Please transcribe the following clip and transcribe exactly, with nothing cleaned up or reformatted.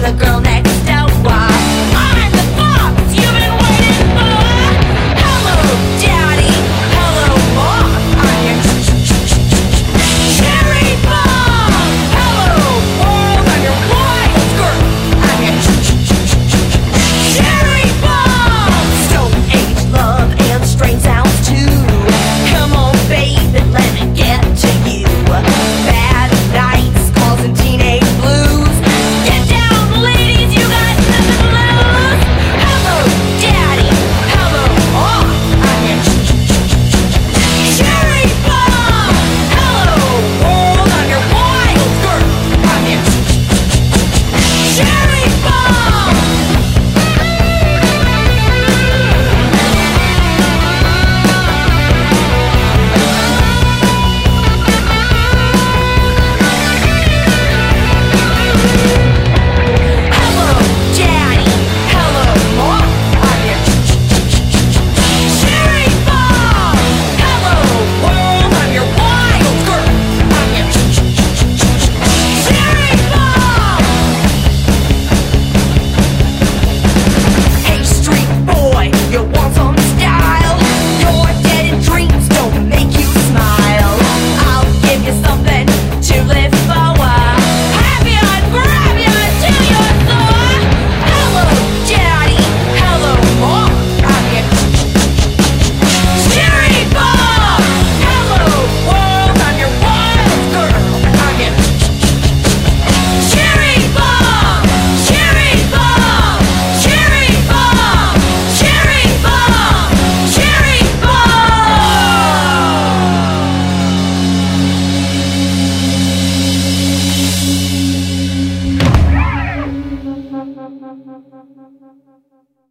the girl next door. I'm the fox you've been waiting for. Hello, Daddy. Hello, Mom. I'm your cherry bomb. Hello, world. I'm your wild girl. I'm your cherry bomb. Stone age love and strange sounds too. Come on, baby, let me get to you. Bad nights causing teenage blues. Get down, ladies, you got nothing to lose. Hello, Daddy. Hello, Mom. I'm your cherry bomb. Hello, world. I'm your wild girl. I'm your cherry bomb. Hello, Daddy. Hello, Mom. I'm your cherry bomb. Hello, world. I'm your wild girl. I'm your cherry bomb. Hey, street boy, you want some style? You're dead in dreams, don't make you smile. I'll give you something to live for. Happy and grab you till you're sore. Hello, Daddy. Hello, Mom. I'm your cherry bomb. Hello, world. I'm your wild girl. I'm your cherry bomb. Cherry bomb. Cherry bomb. Cherry bomb. Cherry bomb.